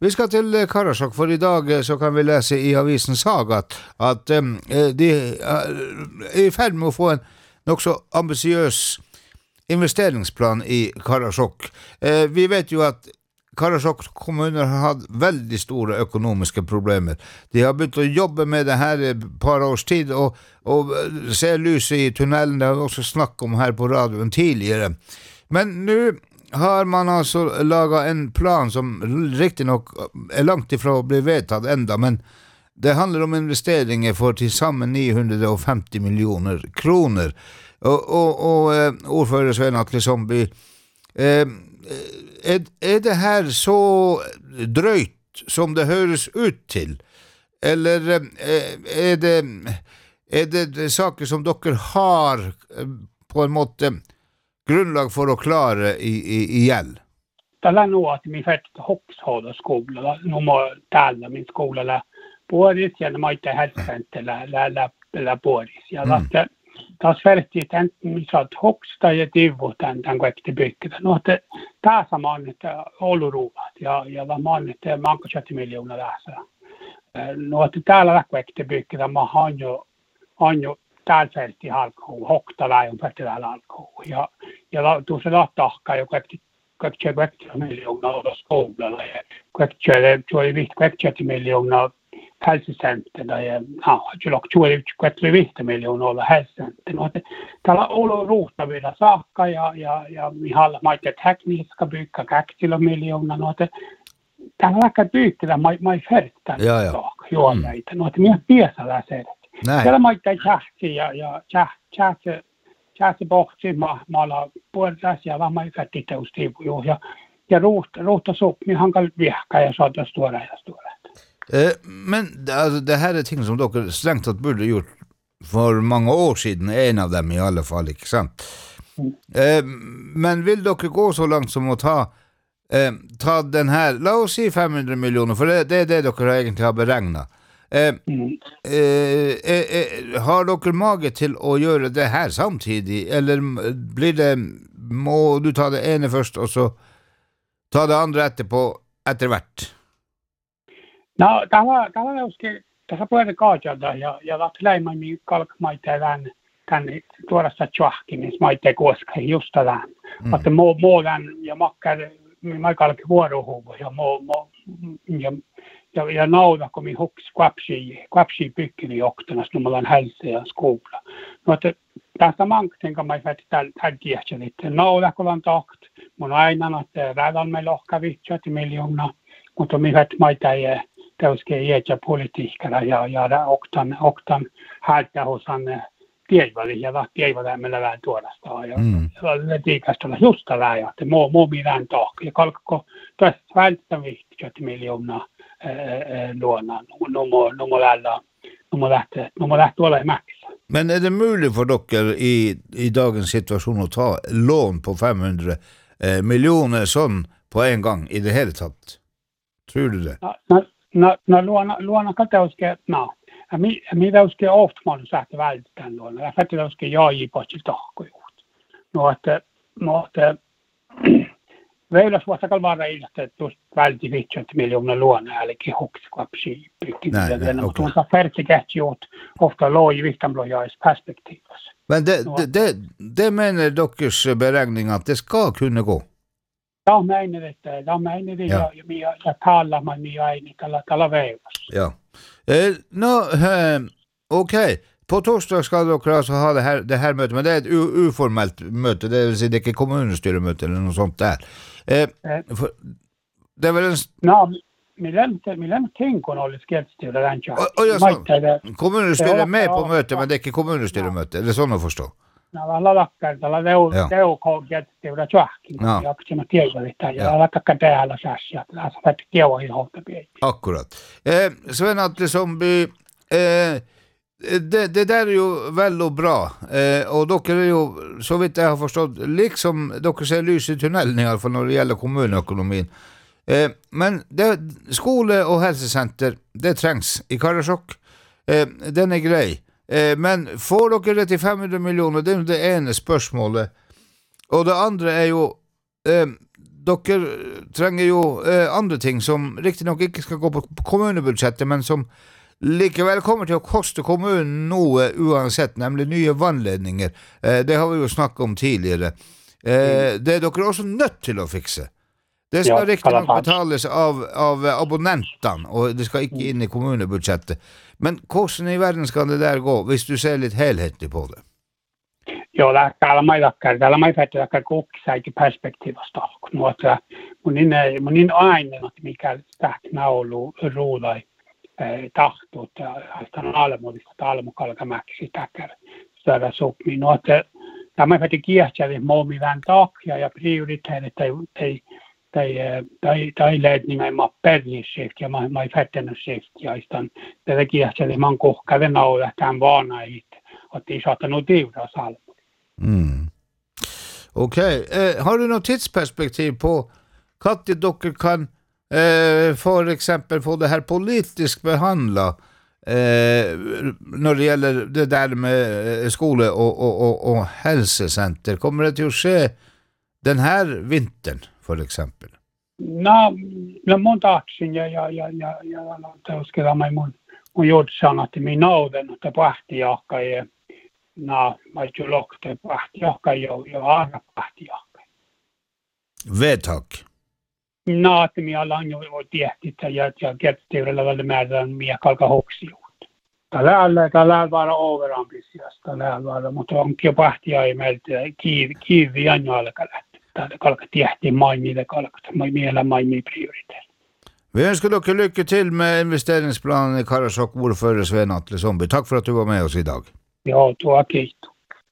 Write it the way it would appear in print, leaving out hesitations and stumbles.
Vi skal til Karasjok, for i dag så kan vi lese i avisen Saga at de er i ferd med å få en nok så ambisiøs investeringsplan i Karasjok. Vi vet jo at Karasjok kommuner har hatt veldig store økonomiske problemer. De har begynt å jobbe med det her et par års tid, og ser lyset i tunnelen. Det har vi også snakket om her på radioen tidligere. Men nå har man altså laget en plan som riktig nok er langt ifra å bli vedtatt enda, men det handler om investeringer for til sammen 950 millioner kroner. Og ordfører Svein Atle Sundby, er det her så drøyt som det høres ut til? Eller er det saker som dere har på en måte grunnlag for å klare i gjeld? Det är nog att min färt Hoxhåda skola, nu må tala min skola eller Boris, jag har inte hälsat eller Boris. Jag har det svärt i enten så att Hoxta är divot den går efter bygget. Nu att det är som manligt allorovat. Jag var manligt manko 70 miljoner där så. Nu att det är går efter bygget man har ju tälfält i halko Hoxta läjon för det halko. Jag då så latakka jo kaikki 20 miljoonaa skoulalla ja kaikki 20 miljoonaa hälsocenter ja kyllä 25 miljoonaa hälsocenter. No täällä on ruuhtavilla saakka ja vi har mycket tekniska bygga 20 miljoonaa. No täällä lähtee bygga mai färta. Ja. Jo näitä. No minä piesa läser. Täällä mycket chahti ja chahti bohti mala puoltas ja vähän färdigt ustivu ja ruuhta sopni hankal vihka ja sådär stora. Men altså, det her er ting som dere strengt tatt burde gjort for mange år siden, en av dem i alle fall, ikke sant? Men vil dere gå så langt som å ta den her, la oss si 500 millioner, for det er det dere egentlig har beregnet. Har dere mage til å gjøre det her samtidig, eller blir det, må du ta det ene først, og så ta det andre etterpå, etter hvert? No, täällä joskin tässä puolella kaajalla ja lähtläimä mi kalkmaita tänne tuorassa tjahki niin maite koska just tämän. Mutta muudan ja makkar mi kalki vuorohuvo ja nauda kun mi huks kvapsi pykkini joktanas no mulla on hälsa ja skola. No että tästä mankten kan man fätti tällä tiedä lite nauda kun on takt. Mun aina että radan me lohka 50 miljoonaa mutta mi fätti maita ja täyske jätä politiikalla ja oktan hältä hosan tiedvali ja tiedvali meillä vähän tuorasta ja tiikasta just tällä ja että muu mitään taak ja kalkko tästä välttä 50 miljoonaa låna no må lähte olla maksa. Men er det mulig for dere i dagens situasjon å ta lån på 500 millioner sånn på en gang i det hele tatt? Tror du det? No luona kateuske mi tauske oftman sähte vältän luona. Jag fattar tauske jäi pois tahkojuut. No että Väyläs vasta kalvara ilta just välti 50 miljoner luona eli hokskvapsi byggt. Och så färdigt gjort ofta låg viktan blåjais perspektivas. Men det mener deres beregning at det skal kunne gå? Da mener det jag talar med mig i kalla vävas. Ja. Okej. På torsdag skal dere altså ha det her møtet, men det er et uformelt møte, det vil si det er ikke kommunestyremøte eller noe sånt der. Det er vel en... Millen tänker noll sketstyre den tjänsten. Kommunestyret är med på möte men det är inte kommunestyremöte. Det är sån att förstå. Alla lackar tällä deu sketstyre tjänsten. Jag känner till det. Jag lackar täällä sässä. Alltså för att det i hotet. Akkurat. Svein Atle Sundby, det där är ju väl och bra. Och dere är ju, så vitt jag har förstått, liksom dere ser lys i tunnelen i alla fall när det gäller kommunekonomin. Men skole og helsesenter, det trengs i Karasjok. Den er grei. Men får dere det til 500 millioner, det er jo det ene spørsmålet. Og det andre er jo, dere trenger jo andre ting som riktig nok ikke skal gå på kommunebudsjettet, men som likevel kommer til å koste kommunen noe uansett, nemlig nye vannledninger. Det har vi jo snakket om tidligere. Det dere også nødt til å fikse. Det skal riktig nok betales av abonnentene, og det skal ikke inn i kommunebudsjettet. Men hvordan i verden skal det der gå, hvis du ser litt helhetlig på det? Joo, täällä mai fähti koksaiki perspektiivasta. Mun aina, mikä naulu ruulai tahto, että almuudista almukalkamäki sitä saada sopii. Tämä fähti kiehtäli muomi vähän takia ja prioriteerit tai ledninga i perjeskifti ja mai fähtenusskifti ja istan tätä kiehtäli man kohkade naulu, että tämän vana hit, että ei saattanut tiudaa salmu. Okej, har du något tidsperspektiv på att dere kan för exempel få det här politiskt behandla när det gäller det där med skole och hälsocenter? Kommer det till att ske den här vintern för exempel? Mun taaksin ja uskella mun jodsan, että minä olen, että pahtijakka ja mä ju lokte pahtijakka jo aina pahtijakka. Vedtak? Että minä olen jo tiehtit ja kerttiydellä välillä määrän minä kalka hoksijuut. Tällä vara overambitiöstä, tällä vara, mutta onkin jo pahtia ei meiltä kiivi ja alkaa lähteä. Tällä kalka tiehti mainille kalkat, meillä mainille prioriteet. Vi ønsker dere lykke til med investeringsplanen i Karasjok, ordfører Sven Atle Zombie. Takk for at du var med oss i dag. Ja, du har kiitos.